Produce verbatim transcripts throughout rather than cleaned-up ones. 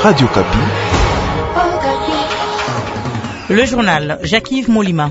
Radio Kapi. Le journal Jacques-Yves Molima.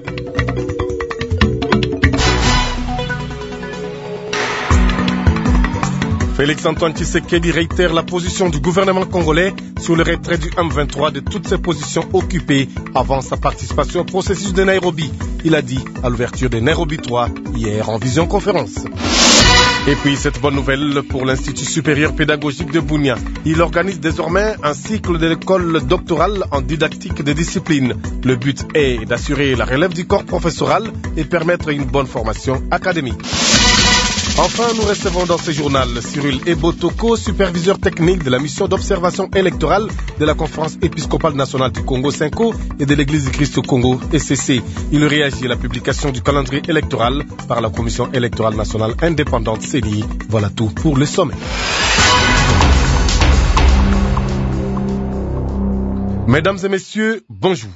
Félix-Antoine Tshisekedi réitère la position du gouvernement congolais sur le retrait du M vingt-trois de toutes ses positions occupées avant sa participation au processus de Nairobi. Il a dit à l'ouverture de Nairobi trois hier en visioconférence. Et puis cette bonne nouvelle pour l'Institut supérieur pédagogique de Bunia. Il organise désormais un cycle de l'école doctorale en didactique des disciplines. Le but est d'assurer la relève du corps professoral et permettre une bonne formation académique. Enfin, nous recevons dans ce journal Cyril Ebotoko, superviseur technique de la mission d'observation électorale de la conférence épiscopale nationale du Congo Cinco et de l'Église du Christ au Congo S C C. Il réagit à la publication du calendrier électoral par la Commission électorale nationale indépendante C E N I. Voilà tout pour le sommet. Mesdames et messieurs, bonjour.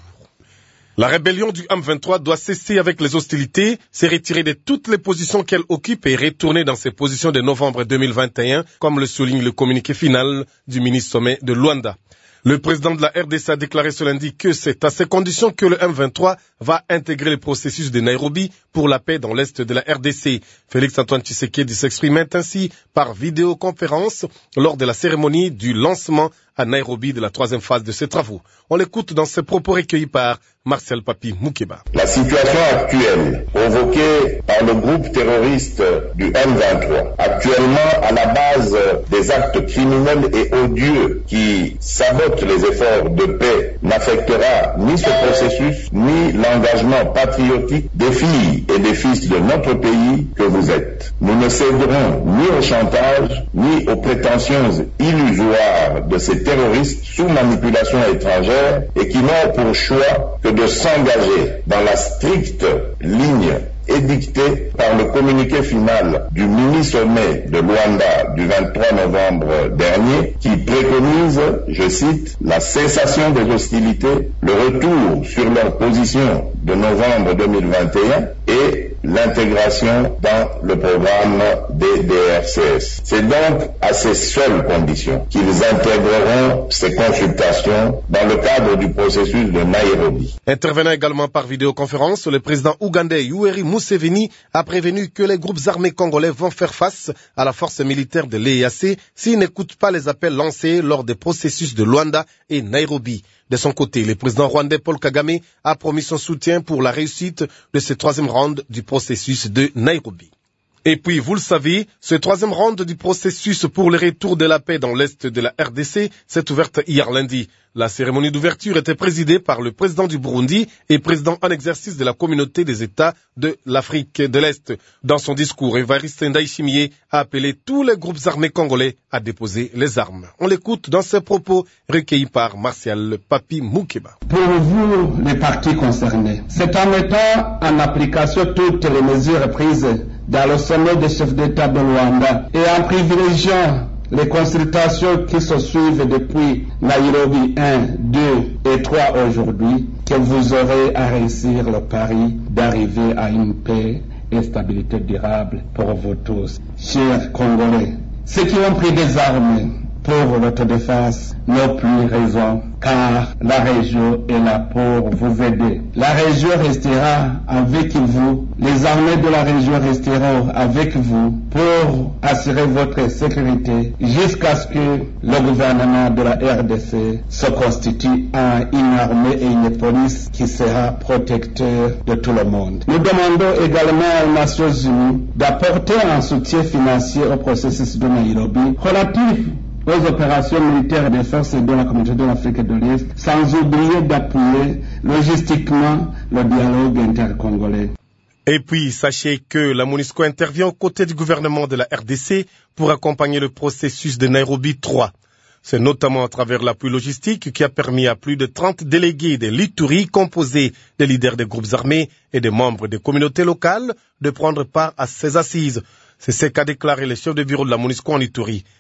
La rébellion du M vingt-trois doit cesser avec les hostilités, se retirer de toutes les positions qu'elle occupe et retourner dans ses positions de novembre deux mille vingt et un, comme le souligne le communiqué final du ministre sommet de Luanda. Le président de la R D C a déclaré ce lundi que c'est à ces conditions que le M vingt-trois va intégrer le processus de Nairobi pour la paix dans l'est de la R D C. Félix-Antoine Tshisekedi s'exprimait ainsi par vidéoconférence lors de la cérémonie du lancement à Nairobi de la troisième phase de ses travaux. On l'écoute dans ses propos recueillis par Martial Papi Moukeba. La situation actuelle, provoquée par le groupe terroriste du M vingt-trois, actuellement à la base des actes criminels et odieux qui sabotent les efforts de paix, n'affectera ni ce processus, ni l'engagement patriotique des filles et des fils de notre pays que vous êtes. Nous ne céderons ni au chantage, ni aux prétentions illusoires de ces terroristes sous manipulation étrangère et qui n'ont pour choix que de s'engager dans la stricte ligne édictée par le communiqué final du mini-sommet de Luanda du vingt-trois novembre dernier qui préconise, je cite, la cessation des hostilités, le retour sur leur position de novembre deux mille vingt et un et l'intégration dans le programme des D R C S. C'est donc à ces seules conditions qu'ils intégreront ces consultations dans le cadre du processus de Nairobi. Intervenant également par vidéoconférence, le président ougandais Yoweri Museveni a prévenu que les groupes armés congolais vont faire face à la force militaire de l'E A C s'ils n'écoutent pas les appels lancés lors des processus de Luanda et Nairobi. De son côté, le président rwandais Paul Kagame a promis son soutien pour la réussite de ce troisième round du processus de Nairobi. Et puis, vous le savez, ce troisième round du processus pour le retour de la paix dans l'est de la R D C s'est ouverte hier lundi. La cérémonie d'ouverture était présidée par le président du Burundi et président en exercice de la communauté des États de l'Afrique de l'Est. Dans son discours, Évariste Ndayishimiye a appelé tous les groupes armés congolais à déposer les armes. On l'écoute dans ses propos recueillis par Martial Papi Moukeba. Pour vous, les partis concernés, c'est en mettant en application toutes les mesures prises dans le sommet des chefs d'État de Luanda et en privilégiant les consultations qui se suivent depuis Nairobi un, deux et trois aujourd'hui, que vous aurez à réussir le pari d'arriver à une paix et stabilité durable pour vous tous. Chers Congolais, ceux qui ont pris des armes pour l'autodéfense n'ont plus raison, car la région est là pour vous aider. La région restera avec vous, les armées de la région resteront avec vous pour assurer votre sécurité jusqu'à ce que le gouvernement de la R D C se constitue en une armée et une police qui sera protecteur de tout le monde. Nous demandons également aux Nations Unies d'apporter un soutien financier au processus de Nairobi relatif aux opérations militaires des forces de la communauté de l'Afrique de l'Est, sans oublier d'appuyer logistiquement le dialogue intercongolais. Et puis, sachez que la MONUSCO intervient aux côtés du gouvernement de la R D C pour accompagner le processus de Nairobi trois. C'est notamment à travers l'appui logistique qui a permis à plus de trente délégués de l'Ituri composés des leaders des groupes armés et des membres des communautés locales de prendre part à ces assises. C'est ce qu'a déclaré le chef de bureau de la MONUSCO en Ituri.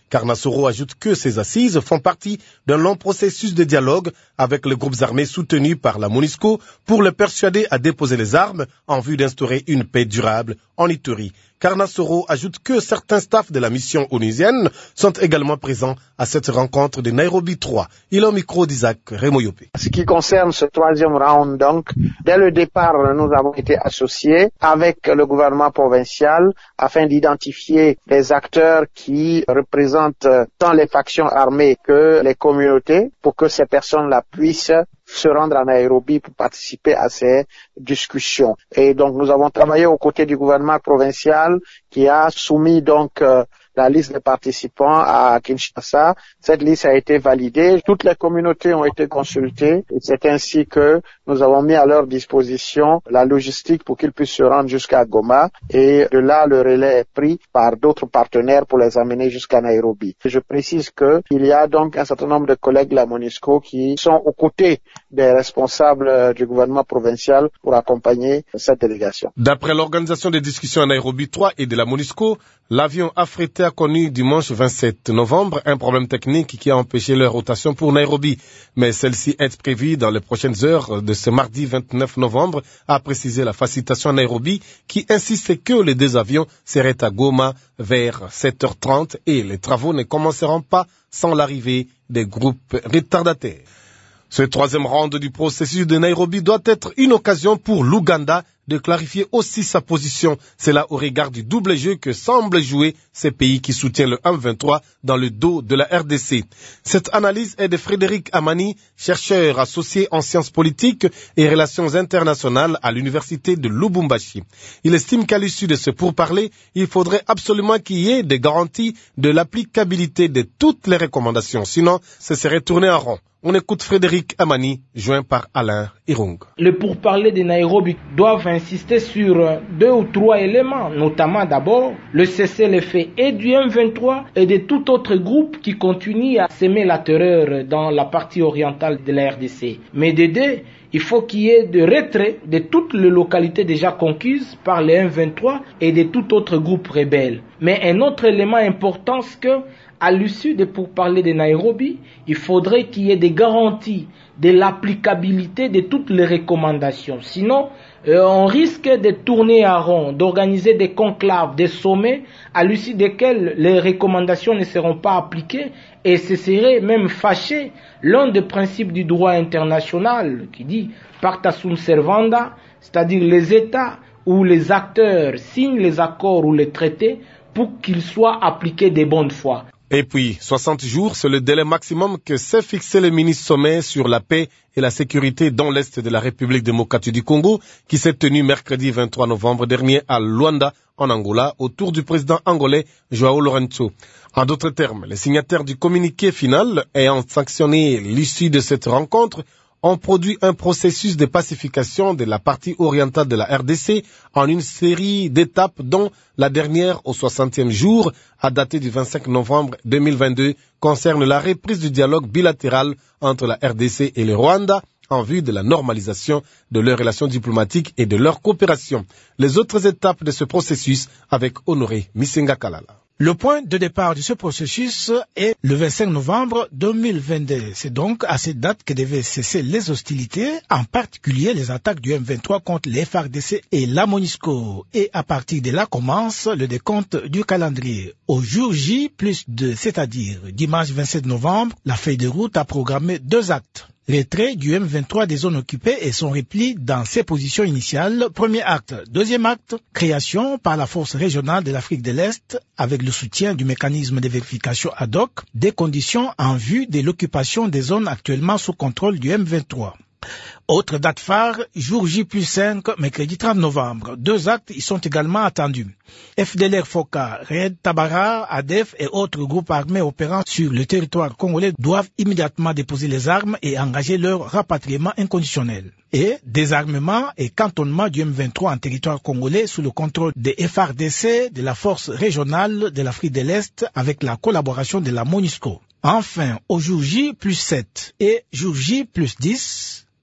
Carnassoro ajoute que ces assises font partie d'un long processus de dialogue avec les groupes armés soutenus par la MONUSCO pour les persuader à déposer les armes en vue d'instaurer une paix durable en Ituri. Carnassoro ajoute que certains staffs de la mission onusienne sont également présents à cette rencontre de Nairobi trois. Il est au micro d'Isaac Remoyope. Ce qui concerne ce troisième round, donc, dès le départ, nous avons été associés avec le gouvernement provincial afin d'identifier les acteurs qui représentent tant les factions armées que les communautés pour que ces personnes-là puissent se rendre à Nairobi pour participer à ces discussions. Et donc nous avons travaillé aux côtés du gouvernement provincial qui a soumis donc euh, la liste des participants à Kinshasa. Cette liste a été validée. Toutes les communautés ont été consultées et c'est ainsi que nous avons mis à leur disposition la logistique pour qu'ils puissent se rendre jusqu'à Goma et de là le relais est pris par d'autres partenaires pour les amener jusqu'à Nairobi. Je précise que il y a donc un certain nombre de collègues de la MONUSCO qui sont aux côtés des responsables du gouvernement provincial pour accompagner cette délégation. D'après l'organisation des discussions à Nairobi trois et de la MONUSCO, l'avion affrété a connu dimanche vingt-sept novembre un problème technique qui a empêché leur rotation pour Nairobi. Mais celle-ci est prévue dans les prochaines heures de ce mardi vingt-neuf novembre, a précisé la facilitation à Nairobi qui insiste que les deux avions seraient à Goma vers sept heures trente et les travaux ne commenceront pas sans l'arrivée des groupes retardataires. Ce troisième round du processus de Nairobi doit être une occasion pour l'Ouganda de clarifier aussi sa position. C'est là au regard du double jeu que semble jouer ces pays qui soutiennent le M vingt-trois dans le dos de la R D C. Cette analyse est de Frédéric Amani, chercheur associé en sciences politiques et relations internationales à l'université de Lubumbashi. Il estime qu'à l'issue de ce pourparler, il faudrait absolument qu'il y ait des garanties de l'applicabilité de toutes les recommandations. Sinon, ce serait tourner en rond. On écoute Frédéric Amani, joint par Alain Irung. Les pourparlers de Nairobi doivent insister sur deux ou trois éléments, notamment d'abord le cessez-le-feu et du M vingt-trois et de tout autre groupe qui continue à semer la terreur dans la partie orientale de la R D C. Mais de deux, il faut qu'il y ait de retrait de toutes les localités déjà conquises par le M vingt-trois et de tout autre groupe rebelle. Mais un autre élément important, c'est que à l'issue de pourparlers de Nairobi, il faudrait qu'il y ait des garanties de l'applicabilité de toutes les recommandations. Sinon, euh, on risque de tourner à rond, d'organiser des conclaves, des sommets, à l'issue desquels les recommandations ne seront pas appliquées et ce serait même fâché l'un des principes du droit international qui dit « pacta sunt servanda », c'est-à-dire les États ou les acteurs signent les accords ou les traités pour qu'ils soient appliqués de bonne foi. Et puis, soixante jours, c'est le délai maximum que s'est fixé le ministre sommet sur la paix et la sécurité dans l'Est de la République démocratique du Congo, qui s'est tenu mercredi vingt-trois novembre dernier à Luanda, en Angola, autour du président angolais João Lourenço. En d'autres termes, les signataires du communiqué final ayant sanctionné l'issue de cette rencontre ont produit un processus de pacification de la partie orientale de la R D C en une série d'étapes dont la dernière au soixantième jour, à dater du vingt-cinq novembre deux mille vingt-deux, concerne la reprise du dialogue bilatéral entre la R D C et le Rwanda en vue de la normalisation de leurs relations diplomatiques et de leur coopération. Les autres étapes de ce processus avec Honoré Misenga Kalala. Le point de départ de ce processus est le vingt-cinq novembre deux mille vingt-deux. C'est donc à cette date que devaient cesser les hostilités, en particulier les attaques du M vingt-trois contre les F A R D C et la MONUSCO. Et à partir de là commence le décompte du calendrier. Au jour J plus deux, c'est-à-dire dimanche vingt-sept novembre, la feuille de route a programmé deux actes. Retrait du M vingt-trois des zones occupées et son repli dans ses positions initiales. Premier acte. Deuxième acte, création par la force régionale de l'Afrique de l'Est avec le soutien du mécanisme de vérification ad hoc des conditions en vue de l'occupation des zones actuellement sous contrôle du M vingt-trois. Autre date phare, jour J plus cinq, mercredi trente novembre. Deux actes y sont également attendus. F D L R Foka, Red Tabara, A D F et autres groupes armés opérant sur le territoire congolais doivent immédiatement déposer les armes et engager leur rapatriement inconditionnel. Et désarmement et cantonnement du M vingt-trois en territoire congolais sous le contrôle des F A R D C, de la force régionale de l'Afrique de l'Est avec la collaboration de la MONUSCO. Enfin, au jour J plus sept et jour J plus dix,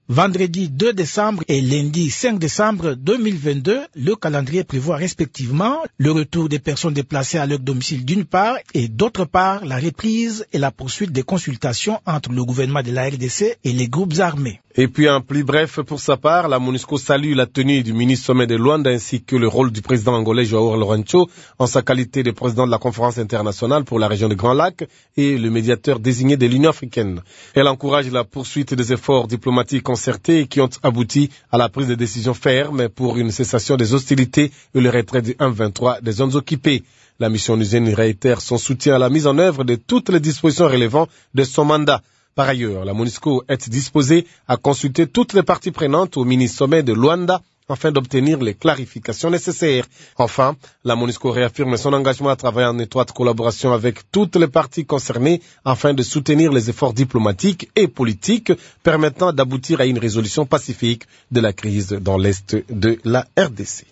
Vendredi deux décembre et lundi cinq décembre deux mille vingt-deux, le calendrier prévoit respectivement le retour des personnes déplacées à leur domicile d'une part et d'autre part la reprise et la poursuite des consultations entre le gouvernement de la R D C et les groupes armés. Et puis en plus bref, pour sa part, la MONUSCO salue la tenue du mini-sommet de Luanda ainsi que le rôle du président angolais Joao Lourenço en sa qualité de président de la conférence internationale pour la région des Grands Lacs et le médiateur désigné de l'Union africaine. Elle encourage la poursuite des efforts diplomatiques concertés qui ont abouti à la prise de décisions fermes pour une cessation des hostilités et le retrait du M vingt-trois des zones occupées. La mission onusienne réitère son soutien à la mise en œuvre de toutes les dispositions relevant de son mandat. Par ailleurs, la MONUSCO est disposée à consulter toutes les parties prenantes au mini-sommet de Luanda afin d'obtenir les clarifications nécessaires. Enfin, la MONUSCO réaffirme son engagement à travailler en étroite collaboration avec toutes les parties concernées afin de soutenir les efforts diplomatiques et politiques permettant d'aboutir à une résolution pacifique de la crise dans l'est de la R D C.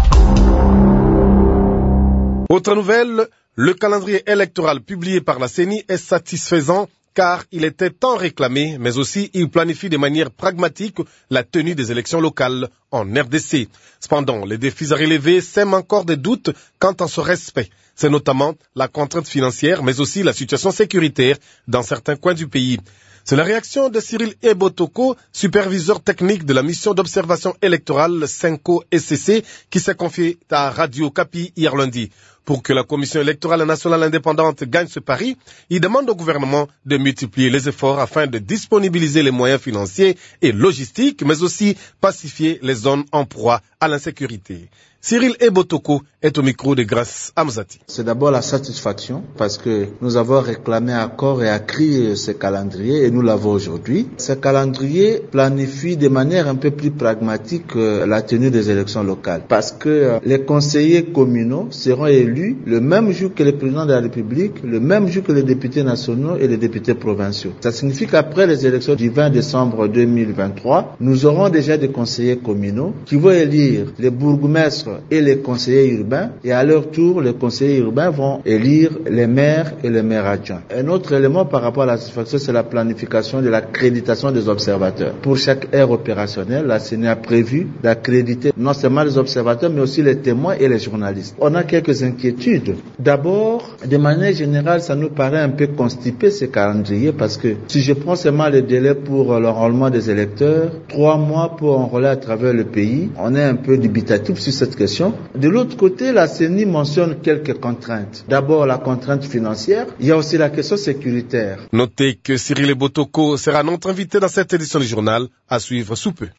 Autre nouvelle, le calendrier électoral publié par la C E N I est satisfaisant car il était tant réclamé, mais aussi il planifie de manière pragmatique la tenue des élections locales en R D C. Cependant, les défis à relever sèment encore des doutes quant à son respect. C'est notamment la contrainte financière, mais aussi la situation sécuritaire dans certains coins du pays. C'est la réaction de Cyril Ebotoko, superviseur technique de la mission d'observation électorale Senko S C C, qui s'est confié à Radio Kapi hier lundi. Pour que la Commission électorale nationale indépendante gagne ce pari, il demande au gouvernement de multiplier les efforts afin de disponibiliser les moyens financiers et logistiques, mais aussi pacifier les zones en proie à l'insécurité. Cyril Ebotoko est au micro de Grace Amzati. C'est d'abord la satisfaction parce que nous avons réclamé à corps et à cri ce calendrier et nous l'avons aujourd'hui. Ce calendrier planifie de manière un peu plus pragmatique la tenue des élections locales parce que les conseillers communaux seront élus le même jour que le président de la République, le même jour que les députés nationaux et les députés provinciaux. Ça signifie qu'après les élections du vingt décembre deux mille vingt-trois, nous aurons déjà des conseillers communaux qui vont élire les bourgmestres et les conseillers urbains, et à leur tour, les conseillers urbains vont élire les maires et les maires adjoints. Un autre élément par rapport à la satisfaction, c'est la planification de l'accréditation des observateurs. Pour chaque aire opérationnelle, la C E N I a prévu d'accréditer non seulement les observateurs, mais aussi les témoins et les journalistes. On a quelques inquiétudes. D'abord, de manière générale, ça nous paraît un peu constipé ce calendrier, parce que si je prends seulement les délais pour l'enrôlement des électeurs, trois mois pour enrôler à travers le pays, on est un peu dubitatif sur cette question. De l'autre côté, la C E N I mentionne quelques contraintes. D'abord, la contrainte financière. Il y a aussi la question sécuritaire. Notez que Cyril Ebotoko sera notre invité dans cette édition du journal à suivre sous peu.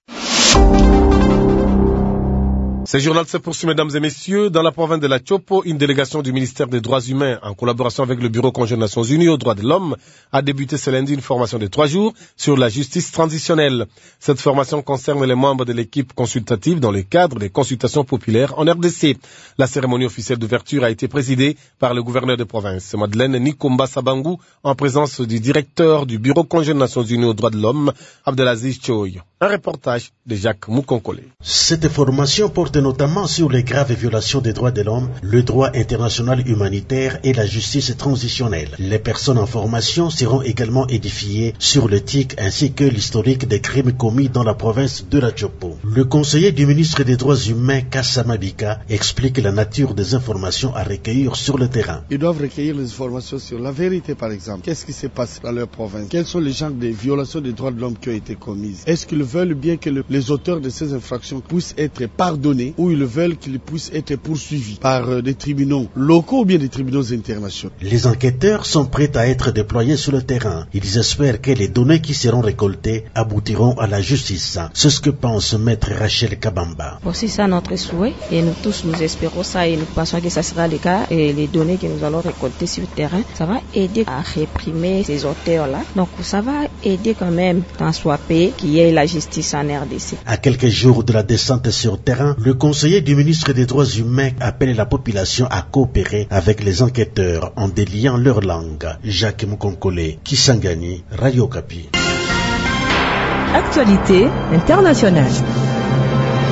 Ce journal se poursuit, mesdames et messieurs. Dans la province de la Chopo, une délégation du ministère des Droits humains, en collaboration avec le Bureau conjoint des Nations Unies aux droits de l'homme, a débuté ce lundi une formation de trois jours sur la justice transitionnelle. Cette formation concerne les membres de l'équipe consultative dans le cadre des consultations populaires en R D C. La cérémonie officielle d'ouverture a été présidée par le gouverneur de province, Madeleine Nikomba Sabangu, en présence du directeur du Bureau conjoint des Nations Unies aux droits de l'homme, Abdelaziz Choy. Un reportage de Jacques Moukonkole. Cette formation porte notamment sur les graves violations des droits de l'homme, le droit international humanitaire et la justice transitionnelle. Les personnes en formation seront également édifiées sur l'éthique ainsi que l'historique des crimes commis dans la province de la Chopo. Le conseiller du ministre des Droits humains, Kassama Bika, explique la nature des informations à recueillir sur le terrain. Ils doivent recueillir les informations sur la vérité, par exemple. Qu'est-ce qui s'est passé dans leur province? Quels sont les genres de violations des droits de l'homme qui ont été commises? Est-ce qu'ils veulent bien que le, les auteurs de ces infractions puissent être pardonnés ou ils veulent qu'ils puissent être poursuivis par euh, des tribunaux locaux ou bien des tribunaux internationaux? Les enquêteurs sont prêts à être déployés sur le terrain. Ils espèrent que les données qui seront récoltées aboutiront à la justice. C'est ce que pense maître Rachel Kabamba. C'est ça notre souhait et nous tous nous espérons ça et nous pensons que ça sera le cas et les données que nous allons récolter sur le terrain, ça va aider à réprimer ces auteurs-là. Donc ça va aider quand même tant soit peu qu'il y ait la justice en R D C. À quelques jours de la descente sur terrain, le conseiller du ministre des Droits humains appelle la population à coopérer avec les enquêteurs en déliant leur langue. Jacques Moukonkole, Kisangani, Radio Kapi. Actualité internationale.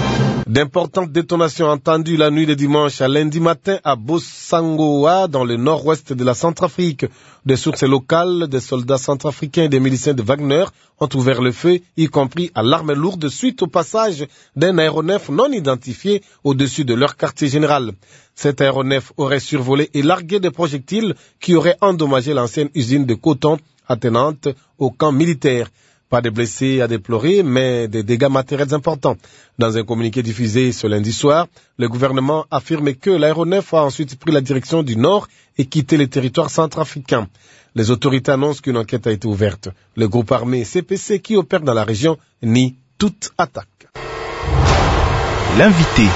D'importantes détonations entendues la nuit de dimanche à lundi matin à Bossangoa, dans le nord-ouest de la Centrafrique. Des sources locales, des soldats centrafricains et des miliciens de Wagner ont ouvert le feu, y compris à l'arme lourde, suite au passage d'un aéronef non identifié au-dessus de leur quartier général. Cet aéronef aurait survolé et largué des projectiles qui auraient endommagé l'ancienne usine de coton attenante au camp militaire. Pas de blessés à déplorer, mais des dégâts matériels importants. Dans un communiqué diffusé ce lundi soir, le gouvernement affirme que l'aéronef a ensuite pris la direction du nord et quitté les territoires centrafricains. Les autorités annoncent qu'une enquête a été ouverte. Le groupe armé C P C qui opère dans la région nie toute attaque. L'invité.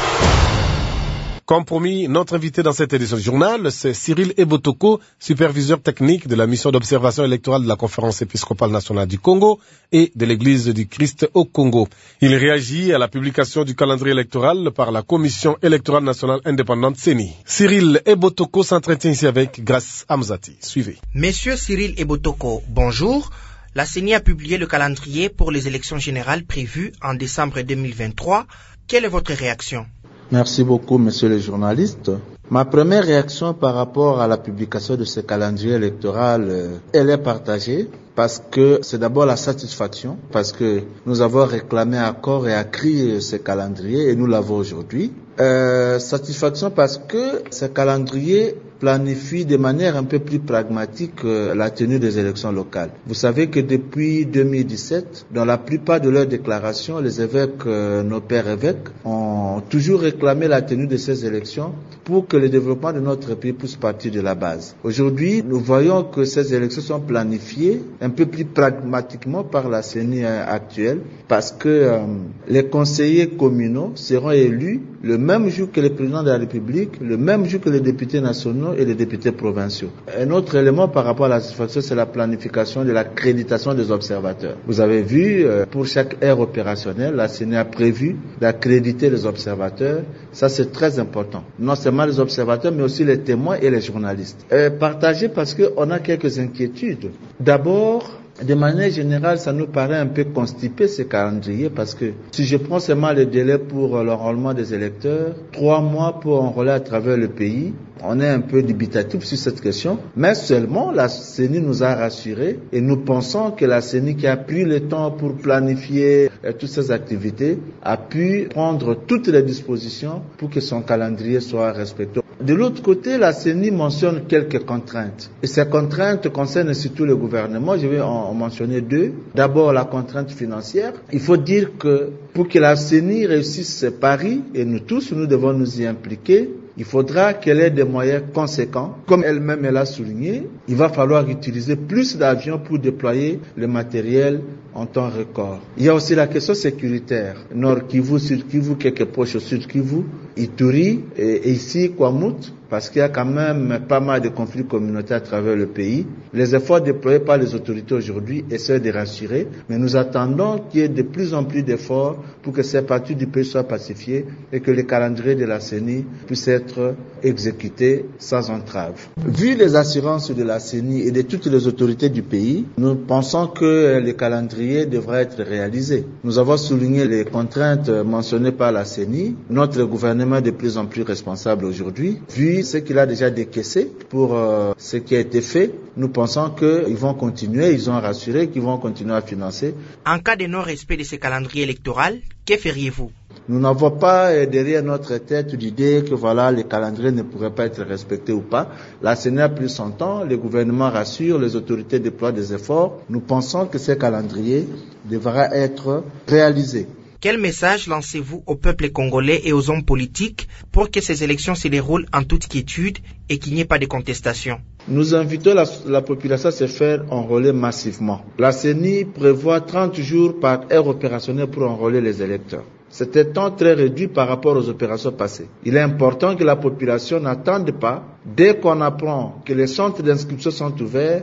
Comme promis, notre invité dans cette édition du journal, c'est Cyril Ebotoko, superviseur technique de la mission d'observation électorale de la Conférence épiscopale nationale du Congo et de l'Église du Christ au Congo. Il réagit à la publication du calendrier électoral par la Commission électorale nationale indépendante C E N I. Cyril Ebotoko s'entretient ici avec Grace Amzati. Suivez. Monsieur Cyril Ebotoko, bonjour. La C E N I a publié le calendrier pour les élections générales prévues en décembre deux mille vingt-trois. Quelle est votre réaction? Merci beaucoup, monsieur le journaliste. Ma première réaction par rapport à la publication de ce calendrier électoral, euh, elle est partagée parce que c'est d'abord la satisfaction, parce que nous avons réclamé à corps et à cri ce calendrier et nous l'avons aujourd'hui. Euh, satisfaction parce que ce calendrier planifie de manière un peu plus pragmatique euh, la tenue des élections locales. Vous savez que depuis deux mille dix-sept, dans la plupart de leurs déclarations, les évêques, euh, nos pères évêques, ont toujours réclamé la tenue de ces élections pour que le développement de notre pays puisse partir de la base. Aujourd'hui, nous voyons que ces élections sont planifiées un peu plus pragmatiquement par la C E N I actuelle, parce que euh, les conseillers communaux seront élus le même jour que le président de la République, le même jour que les députés nationaux et les députés provinciaux. Un autre élément par rapport à la satisfaction, c'est la planification de l'accréditation des observateurs. Vous avez vu, euh, pour chaque aire opérationnelle, la C E N I a prévu d'accréditer les observateurs. Ça, c'est très important. Non seulement les observateurs, mais aussi les témoins et les journalistes. Euh, partagé parce qu'on a quelques inquiétudes. D'abord, de manière générale, ça nous paraît un peu constipé ce calendrier parce que si je prends seulement le délai pour l'enrôlement des électeurs, trois mois pour enrôler à travers le pays, on est un peu dubitatif sur cette question. Mais seulement la C E N I nous a rassurés et nous pensons que la C E N I qui a pris le temps pour planifier euh, toutes ces activités a pu prendre toutes les dispositions pour que son calendrier soit respecté. De l'autre côté, la C E N I mentionne quelques contraintes. Et ces contraintes concernent surtout le gouvernement. Je vais en mentionner deux. D'abord, la contrainte financière. Il faut dire que pour que la C E N I réussisse ses paris, et nous tous, nous devons nous y impliquer, il faudra qu'elle ait des moyens conséquents. Comme elle-même elle a souligné, il va falloir utiliser plus d'avions pour déployer le matériel en temps record. Il y a aussi la question sécuritaire. Nord Kivu, Sud Kivu, quelques poches au Sud Kivu, Ituri et, et ici Kwamut, parce qu'il y a quand même pas mal de conflits communautaires à travers le pays. Les efforts déployés par les autorités aujourd'hui essaient de rassurer, mais nous attendons qu'il y ait de plus en plus d'efforts pour que ces parties du pays soient pacifiées et que le calendrier de la C E N I puisse être exécuté sans entrave. Vu les assurances de la C E N I et de toutes les autorités du pays, nous pensons que le calendrier devrait être réalisé. Nous avons souligné les contraintes mentionnées par la C E N I. Notre gouvernement est de plus en plus responsable aujourd'hui. Vu ce qu'il a déjà décaissé pour euh, ce qui a été fait, nous pensons qu'ils vont continuer, ils ont rassuré qu'ils vont continuer à financer. En cas de non-respect de ce calendrier électoral, que feriez-vous? Nous n'avons pas derrière notre tête l'idée que voilà, le calendrier ne pourrait pas être respecté ou pas. La C E N I a pris son temps, le gouvernement rassure, les autorités déploient des efforts. Nous pensons que ce calendrier devra être réalisé. Quel message lancez-vous au peuple congolais et aux hommes politiques pour que ces élections se déroulent en toute quiétude et qu'il n'y ait pas de contestation? Nous invitons la, la population à se faire enrôler massivement. La C E N I prévoit trente jours par aire opérationnelle pour enrôler les électeurs. C'est un temps très réduit par rapport aux opérations passées. Il est important que la population n'attende pas, dès qu'on apprend que les centres d'inscription sont ouverts,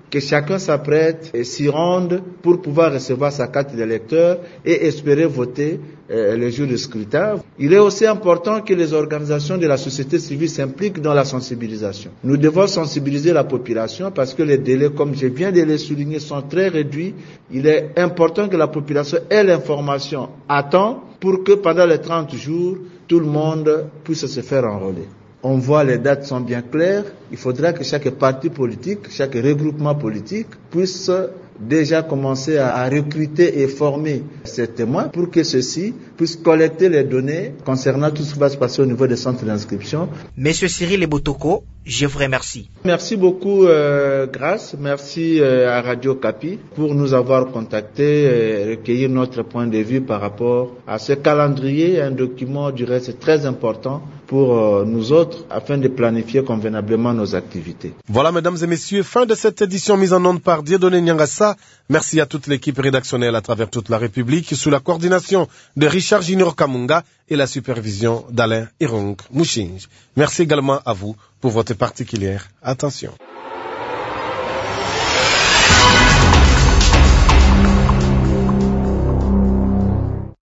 que chacun s'apprête et s'y rende pour pouvoir recevoir sa carte d'électeur et espérer voter euh, le jour du scrutin. Il est aussi important que les organisations de la société civile s'impliquent dans la sensibilisation. Nous devons sensibiliser la population parce que les délais, comme je viens de les souligner, sont très réduits. Il est important que la population ait l'information à temps pour que pendant les trente jours, tout le monde puisse se faire enrôler. On voit les dates sont bien claires. Il faudra que chaque parti politique, chaque regroupement politique puisse déjà commencer à, à recruter et former ces témoins pour que ceux-ci puissent collecter les données concernant tout ce qui va se passer au niveau des centres d'inscription. Monsieur Cyril Ebotoko, je vous remercie. Merci beaucoup, euh, Grâce. Merci euh, à Radio Kapi pour nous avoir contactés et recueillir notre point de vue par rapport à ce calendrier, un document du reste très important pour euh, nous autres afin de planifier convenablement nos activités. Voilà, mesdames et messieurs, fin de cette édition mise en onde par Dieudonné Nyangassa. Merci à toute l'équipe rédactionnelle à travers toute la République sous la coordination de Richard Junior Kamunga et la supervision d'Alain Irong Mouchinge. Merci également à vous pour votre particulière attention.